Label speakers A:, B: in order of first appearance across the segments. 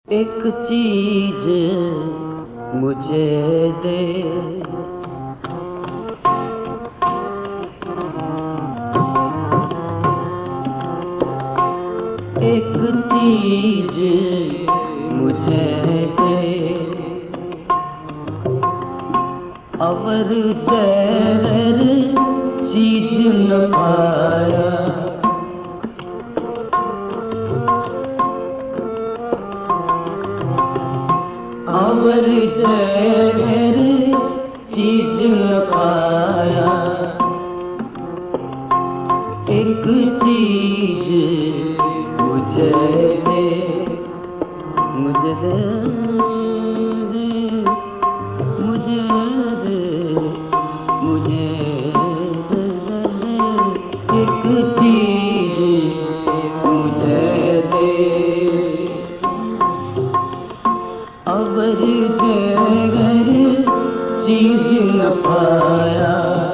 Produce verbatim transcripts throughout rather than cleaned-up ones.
A: एक चीज मुझे दे, एक चीज मुझे दे, अवर ज़हर चीज न पाया। अवर ज़हर चीज न पाया, एक चीज मुझे दे, मुझे दे, मुझे दे, मुझे दे, एक चीज मुझे दे, अवर ज़हर चीज न पाया।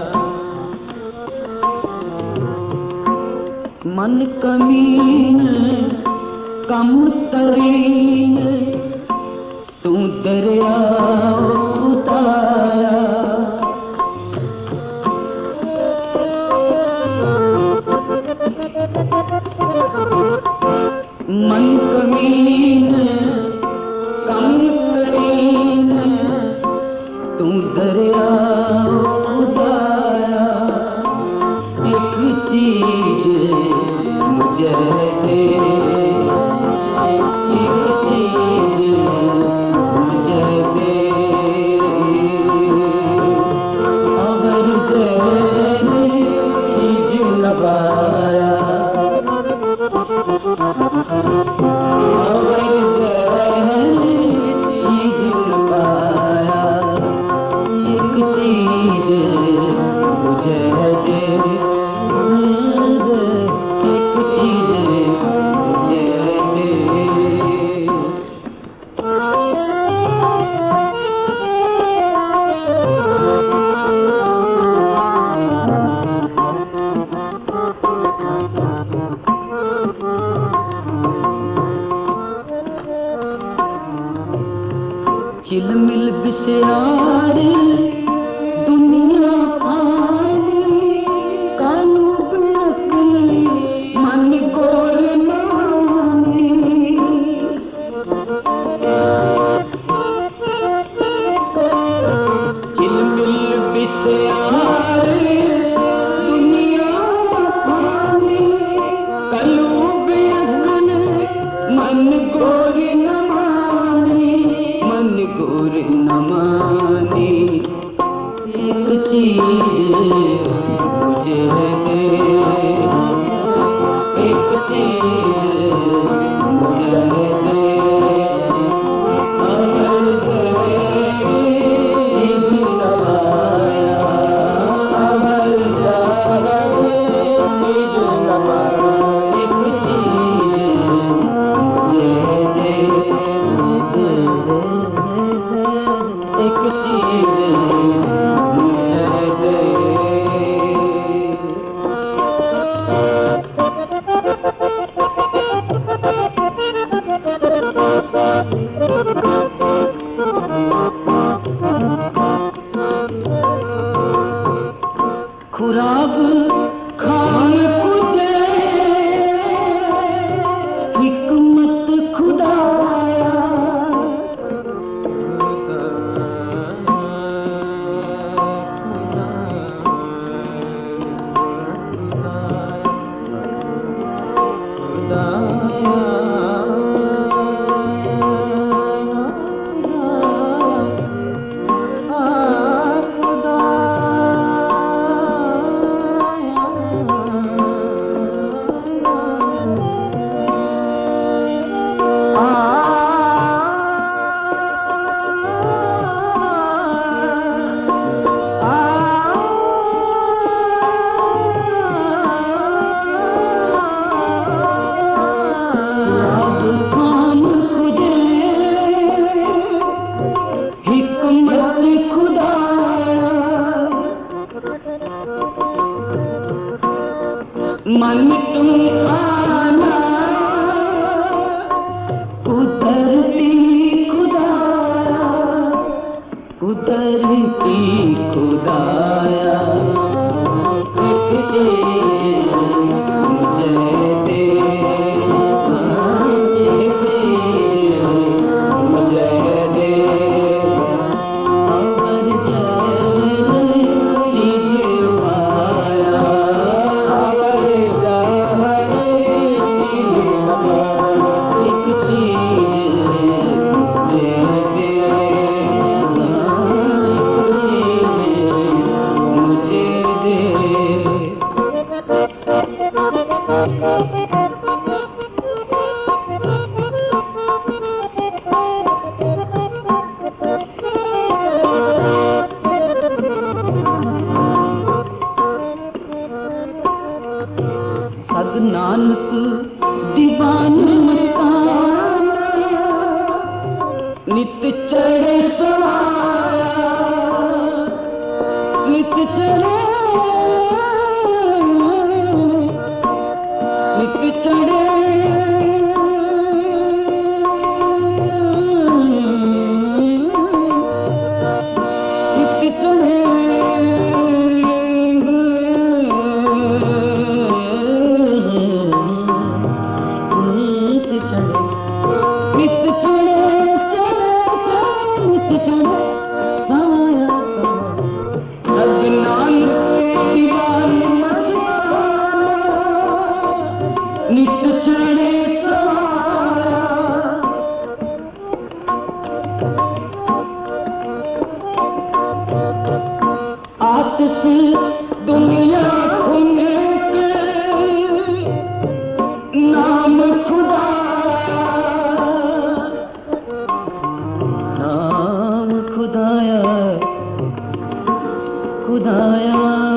A: मन कमीन कम तरीन तू दरिया उतारा। मन कमीन कम तरीन तू दरिया उतारा, एक चीज मुझे दे, एक चीज मुझे दे, अवर ज़हर चीज न पाया। अवर ज़हर चीज न पाया, एक चीज मुझे दे, एक चीज मुझे दे। चिलमिल बिसयारी दुनिया पानी, कानू बिलकनी मन गोर मानी। चिलमिल बिसयारी दुनिया पानी, कानू बिलकनी मन गोर न मानी, मन गोर न मानी, एक चीज मुझे दे, एक चीज मुझे दे, अवर ज़हर चीज न पाया। अवर ज़हर चीज न पाया, एक चीज मुझे दे, एक चीज मुझे दे। खुदाया एक चीज मुझे दे, एक चीज मुझे दे, अमर जाए चीज पाया, अमर जाए चीज पाया, एक चीज मुझे दे, सद नानक दीवान मस्ताना, नित चढ़े सवाया, नित चढ़े नित चढ़े नित चढ़े नित चढ़े आतिश दुनिया खुने के नाम खुदा, नाम खुदाया खुदाया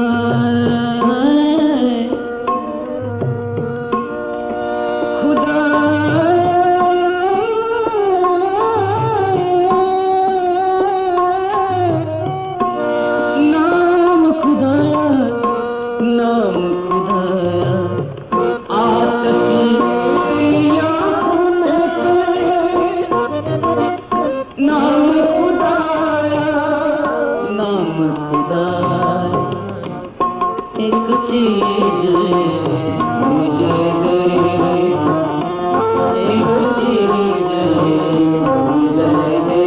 A: एक चीज मुझे दे, एक चीज मुझे दे,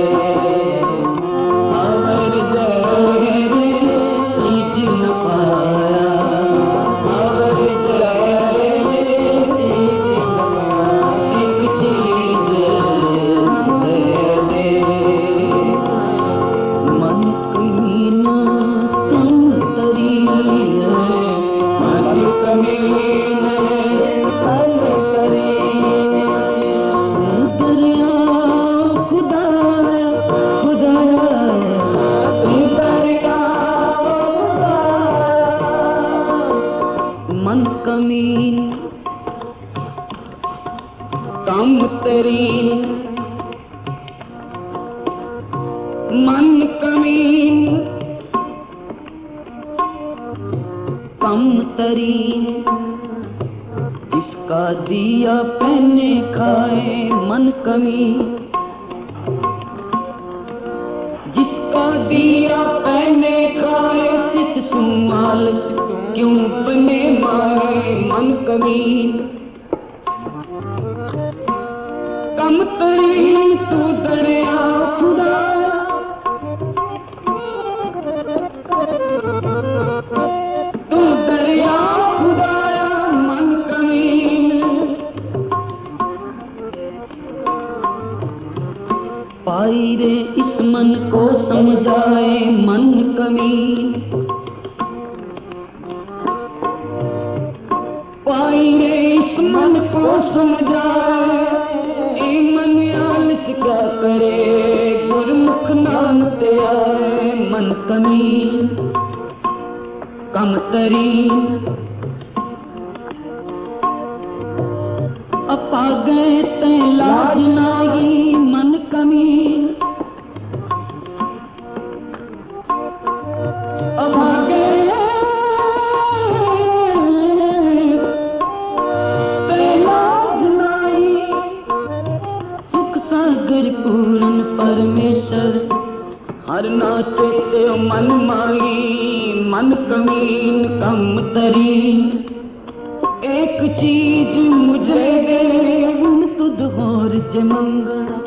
A: अमर जाए चीज न पाया, अमर जाए चीज न पाया, एक चीज मुझे दे, मन कमीना तुम तरी मन कमीन कम तरीन, मन कमीन कम तरीन, इसका दिया पहने खाए मन कमीन, जिसका दिया पहने खाए सित सुमाल क्यों बने मारे मन कमीन, कम तरीन तू दरिया खुदा, तू दरिया खुदाया मन कमीन, पाई रे इस मन को समझाए मन कमीन, पाई रे इस मन को समझाए, ए मन आलस क्या करे गुरमुख नाम ते आए मन कमीन, कम तरीन अपा गए ते लाज नागी मन कमीन, अपा गए ते लाज नागी, सुख सागर पूर्ण परमेश्वर मरना चेते मन माई मन कमीन कम तरीन एक चीज मुझे दे तुद होर जे मंगना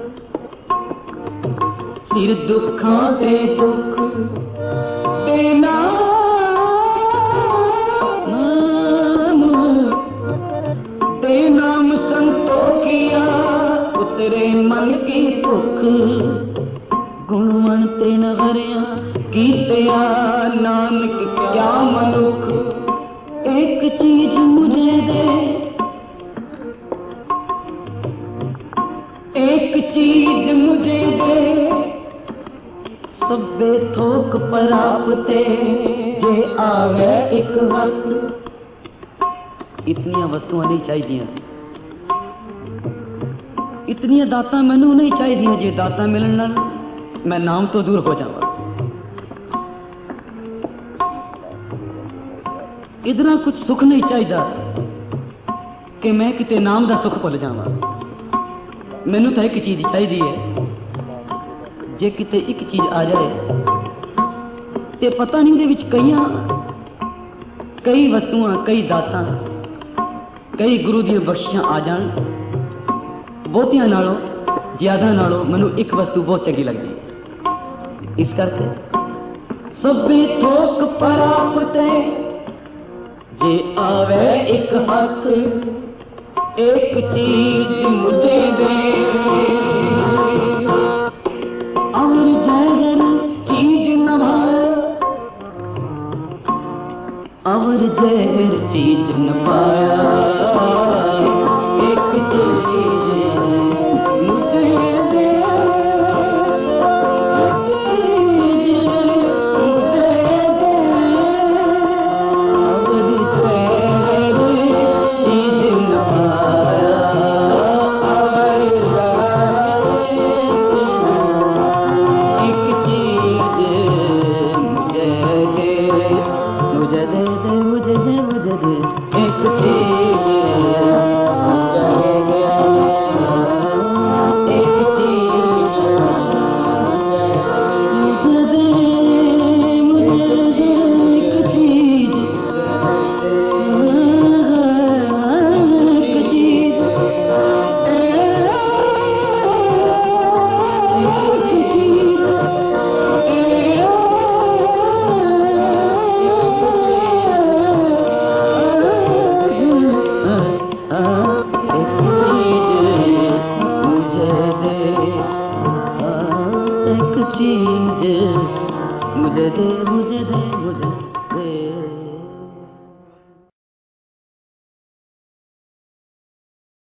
A: सिर दुखा दे दुख ते नाम ते नाम संतो किया उतरे मन की भुख गुणवंते नगरिया की तेरा नानक क्या मनुख एक चीज मुझे दे एक चीज मुझे दे सबे थोक परापते जे आवे एक वक्त इतनिया वस्तुआं नहीं चाहिए इतनिया दाता मैनू नहीं चाहिए जे दाता मिलन नाल मैं नाम तो दूर हो जावा इतना कुछ सुख नहीं चाहिए कि मैं किते नाम दा सुख भुल जावा मैनू तो एक चीज चाहिए है जे किते एक चीज आ जाए ते पता नहीं उहदे विच कई कई वस्तुआं कई दातां कई गुरु दी बख्शिशां आ जान बहुतियां नालों ज्यादा नालों मैनू एक वस्तु बहुत चंगी लगती इस करके सबे थोक परापते जे आवे एक हाथ एक चीज मुझे दे और जहर चीज न पाया और जहर चीज न पाया एक चीज मुझे दे मुझे दे मुझे दे मुझे दे